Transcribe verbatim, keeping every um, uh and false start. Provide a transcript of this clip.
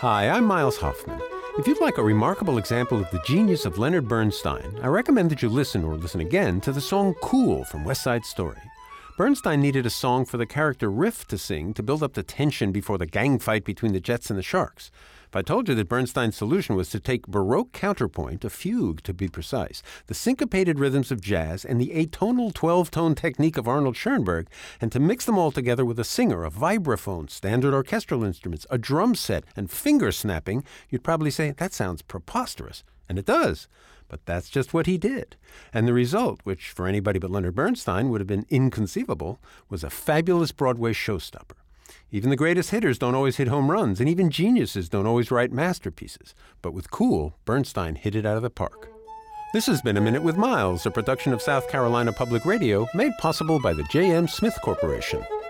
Hi, I'm Miles Hoffman. If you'd like a remarkable example of the genius of Leonard Bernstein, I recommend that you listen or listen again to the song Cool from West Side Story. Bernstein needed a song for the character Riff to sing to build up the tension before the gang fight between the Jets and the Sharks. If I told you that Bernstein's solution was to take Baroque counterpoint, a fugue to be precise, the syncopated rhythms of jazz, and the atonal twelve-tone technique of Arnold Schoenberg, and to mix them all together with a singer, a vibraphone, standard orchestral instruments, a drum set, and finger snapping, you'd probably say, that sounds preposterous. And it does. But that's just what he did. And the result, which for anybody but Leonard Bernstein would have been inconceivable, was a fabulous Broadway showstopper. Even the greatest hitters don't always hit home runs, and even geniuses don't always write masterpieces. But with Cool, Bernstein hit it out of the park. This has been A Minute with Miles, a production of South Carolina Public Radio, made possible by the J M Smith Corporation.